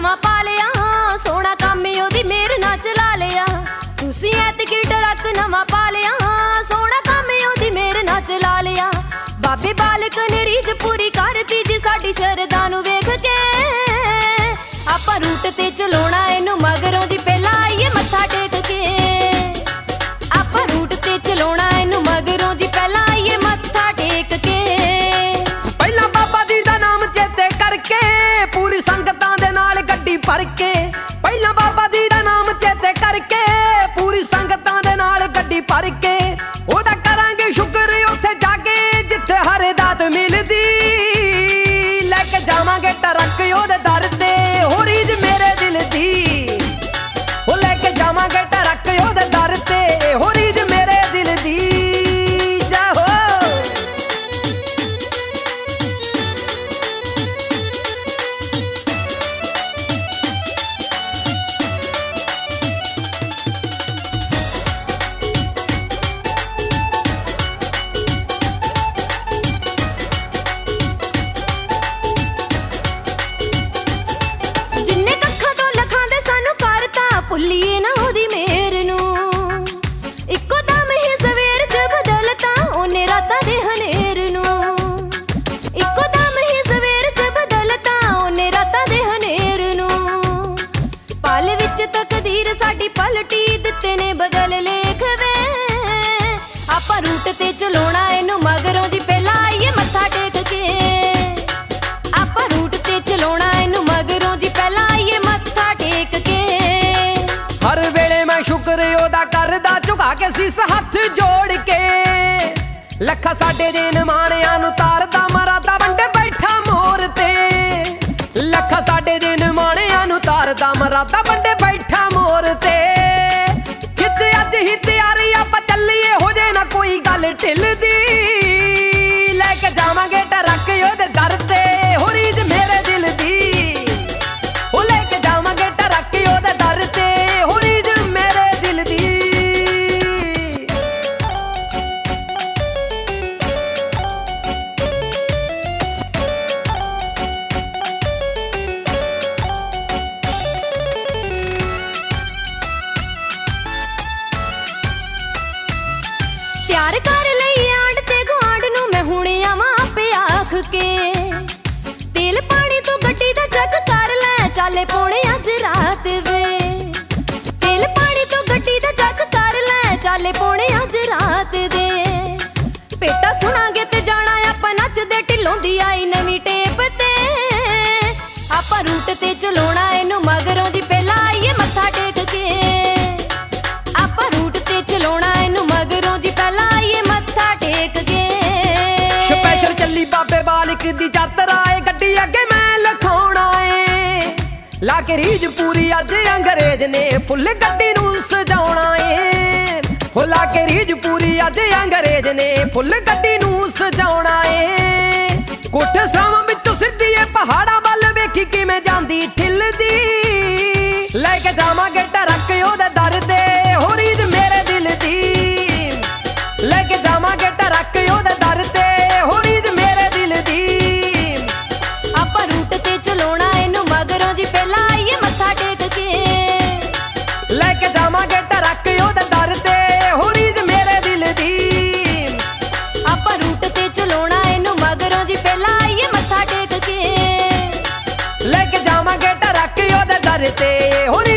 ਨਵਾਂ ਪਾ ਲਿਆ, ਸੋਹਣਾ ਕੰਮ ਉਹਦੀ ਮੇਰ ਨਾਲ ਚਲਾ ਲਿਆ। ਤੁਸੀਂ ਐਤਕੀ ਟਰੱਕ ਨਵਾਂ ਪਾ ਲਿਆ, ਸੋਹਣਾ ਕੰਮ ਉਹਦੀ ਮੇਰ ਨਾਲ ਚਲਾ ਲਿਆ। ਬਾਬੇ ਬਾਲਕ ਨੇ ਰੀਝ ਪੂਰੀ ਕਰਤੀ ਜੀ ਸਾਡੀ ਸ਼ਰਧਾ ਨੂੰ ਵੇਖ ਕੇ। ਆਪਾਂ ਰੂਟ ਤੇ ਚਲਾਉਣਾ ਇਹਨੂੰ ਮਗਰੋਂ ਜੀ ਪਹਿਲਾਂ ਆਈਏ ਮੱਥਾ ਟੇਕ ਕੇ। ਆਪਾਂ ਰੂਟ ਤੇ ਚਲਾਉਣਾ ਇਹਨੂੰ ਮਗਰੋਂ ਜੀ ਪਹਿਲਾਂ ਆਈਏ ਮੱਥਾ ਟੇਕ ਕੇ। ਪਹਿਲਾਂ ਬਾਬਾ ਜੀ ਦਾ ਨਾਮ ਚੇਤੇ ਕਰਕੇ ਪੂਰੀ ਸੰਗਤਾਂ ਦੇ ਨਾਲ ਗੱਡੀ ਭਰ ਕੇ। ਪਹਿਲਾਂ ਬਾਬਾ ਜੀ ਦਾ ਨਾਮ ਚੇਤੇ ਕਰਕੇ ਪੂਰੀ ਸੰਗਤਾਂ ਦੇ ਨਾਲ ਗੱਡੀ ਭਰ ਕੇ। ਉਹਦਾ ਕਰਾਂਗੇ ਸ਼ੁਕਰ ਉੱਥੇ ਜਾ ਕੇ ਜਿੱਥੇ ਹਰ ਦਾਤ ਮਿਲਦੀ। ਲੈ ਕੇ ਜਾਵਾਂਗੇ ਟਰੱਕ ਉਹਦੇ ਦਰ ਤੇ ਹੋ ਰੀਝ ਮੇਰੇ ਦਿਲ ਦੀ। ਉਹ ਲੈ ਕੇ ਜਾਵਾਂਗੇ ਟਰੱਕ ਉਹਦੇ ਦਰ ਤੇ ਹੋ ਰੀਝ ਮੇਰੇ ਦਿਲ ਦੀ। ਜਾਹੋ ਭੁੱਲੀਏ ਨਾ ਉਹਦੀ ਮੇਰ ਨੂੰ। ਇੱਕੋ ਦਮ ਹੀ ਸਵੇਰ ਚ ਬਦਲਤਾ ਉਹਨੇ ਰਾਤਾਂ ਦੇ ਹਨੇਰ ਨੂੰ। ਇੱਕੋ ਦਮ ਹੀ ਸਵੇਰ ਚ ਬਦਲਤਾ ਉਹਨੇ ਰਾਤਾਂ ਦੇ ਹਨੇਰ ਨੂੰ। ਪਲ ਵਿੱਚ ਤਕਦੀਰ ਸਾਡੀ ਪਲਟੀ ਦਿੱਤੇ ਨੇ ਬਦਲ ਲੇਖ ਵੇ। ਆਪਾਂ ਰੂਟ ਤੇ ਚਲਾਉਣਾ ਇਹਨੂੰ ਮਗਰੋਂ ਜੀ ਪਹਿਲਾਂ ਆਈਏ ਮੱਥਾ ਟੇਕ ਕੇ। ਆਪਾਂ ਰੂਟ ਤੇ ਚਲਾਉਣਾ ਇਹਨੂੰ ਮਗਰੋਂ ਜੀ ਪਹਿਲਾਂ ਆਈਏ ਮੱਥਾ ਟੇਕ ਕੇ। ਹਰ ਵੇਲੇ ਮੈਂ ਸ਼ੁਕਰ ਉਹਦਾ ਕਰਦਾ ਝੁਕਾ ਕੇ ਸੀਸ ਹੱਥ ਜੋੜ ਕੇ। ਲੱਖਾਂ ਸਾਡੇ ਦੇ ਨਿਮਾਣਿਆਂ ਨੂੰ ਤਾਰਦਾ ਮਰਾਦਾ ਵੰਡੇ ਬੈਠਾ ਮੋਰ ਤੇ। ਲੱਖਾਂ ਸਾਡੇ ਦੇ ਨਿਮਾਣਿਆਂ ਨੂੰ ਤਾਰਦਾ ਮਰਾਦਾ ਵੰਡੇ ਬੈਠਾ ਮੋਰ ਤੇ। ਕਿਤੇ ਅੱਜ ਹੀ ਤਿਆਰੀ ਆਪਾਂ ਚੱਲੀਏ ਹੋ ਜੇ ਨਾ ਕੋਈ ਗੱਲ ਢਿੱਲਦੀ। ਲੈ ਕੇ ਜਾਵਾਂਗੇ ਟਰੱਕ ਉਹਦੇ ਦਰ ਤੇ ਹੋ ਰੀਝ ਮੇਰੇ ਦਿਲ ਦੀ। ਉਹ ਲੈ ਕੇ ਜਾਵਾਂਗੇ ਟਰੱਕ ਉਹਦੇ ਦਰ ਤੇ ਹੋ ਰੀਝ ਮੇਰੇ ਦਿਲ ਦੀ। ਪਿਆਰ ਕਰ ਲਈ ਆਂਡ ਤੇ ਗੁਆਂਢ ਨੂੰ ਮੈਂ ਹੁਣ ਆਵਾਂ ਆਪੇ ਆਖ ਕੇ। ਤੇਲ ਪਾਣੀ ਤੋਂ ਗੱਡੀ ਦਾ ਚੈੱਕ ਕਰ ਲੈ ਚਾਲੇ ਪੌਣੇ ਅੱਜ ਰਾਤ ਵੇ। ਤੇਲ ਪਾਣੀ ਤੋਂ ਗੱਡੀ ਦਾ ਚੈੱਕ ਕਰ ਲੈ ਚਾਲੇ ਪੌਣੇ ਅੱਜ ਰਾਤ ਦੇ। ਪੇਟਾ ਸੁਣਾਂਗੇ ਤੇ ਜਾਣਾ ਆਪਾਂ ਨੱਚਦੇ ਢਿੱਲੋਂ ਦੀ ਆਈ ਨਵੀਂ ਟੇਪ ਤੇ। ਆਪਾਂ ਰੂਟ ਤੇ ਚਲਾਉਣਾ ਇਹਨੂੰ ਮਗਰੋਂ ਜੀ ਪਹਿਲਾਂ ਆਈਏ ਮੱਥਾ ਟੇਕ ਕੇ। ਆਪਾਂ ਰੂਟ ਤੇ ਚਲਾਉਣਾ ਇਹਨੂੰ ਮਗਰੋਂ ਜੀ ਪਹਿਲਾਂ ਆਈਏ ਮੱਥਾ ਟੇਕ ਕੇ। ਸਪੈਸ਼ਲ ਚੱਲੀ ਬਾਬੇ ਬਾਲਕ ਦੀ ਯਾਤਰਾ ਏ ਗੱਡੀ ਅੱਗੇ ਮੈਂ ਲਿਖਾਉਣਾ ਏ। ਲਾ ਕੇ ਰੀਝ ਪੂਰੀ ਅੱਜ ਅੰਗਰੇਜ਼ ਨੇ ਫੁੱਲ ਗੱਡੀ ਨੂੰ ਸਜਾਉਣਾ ਏ। ਹੋ ਲਾ ਕੇ ਰੀਝ ਪੂਰੀ ਅੱਜ ਅੰਗਰੇਜ਼ ਨੇ ਫੁੱਲ ਗੱਡੀ ਨੂੰ ਸਜਾਉਣਾ ਏ। ਕੋਠੇ ਸਰਾਵਾਂ ਵਿੱਚੋਂ ਸਿੱਧੀ ਏ ਪਹਾੜਾਂ ਵੱਲ ਵੇਖੀ ਕਿਵੇਂ ਜਾਂਦੀ ਠਿੱਲਦੀ। ਲੈ ਕੇ ਜਾਵਾਂਗੇ ਟਰੱਕ ਉਹਦੇ ਦਰ ਤੇ ਹੋ ਰੀਝ ਮੇਰੇ ਦਿਲ ਦੀ। ਲੈ ਕੇ ਜਾਵਾਂਗੇ ਟਰੱਕ ਉਹਦੇ ਦਰ ਤੇ ਹੋ ਰੀਝ ਮੇਰੇ ਦਿਲ ਦੀ। ਆਪਾਂ ਰੂਟ ਤੇ ਚਲਾਉਣਾ ਇਹਨੂੰ ਮਗਰੋਂ ਜੀ ਪਹਿਲਾਂ ਆਈਏ ਮੱਥਾ ਟੇਕ ਕੇ। ਲੈ ਕੇ ਜਾਵਾਂਗੇ ਟਰੱਕ ਉਹਦੇ ਦਰ ਤੇ ਹੋ ਰੀਝ ਮੇਰੇ ਦਿਲ ਦੀ। ਆਪਾਂ ਰੂਟ ਤੇ ਚਲਾਉਣਾ ਇਹਨੂੰ ਮਗਰੋਂ ਜੀ ਪਹਿਲਾਂ ਆਈਏ ਮੱਥਾ ਟੇਕ ਕੇ। ਲੈ ਕੇ ਜਾਵਾਂਗੇ ਟਰੱਕ ਉਹਦੇ ਦਰ ਤੇ ਹੋ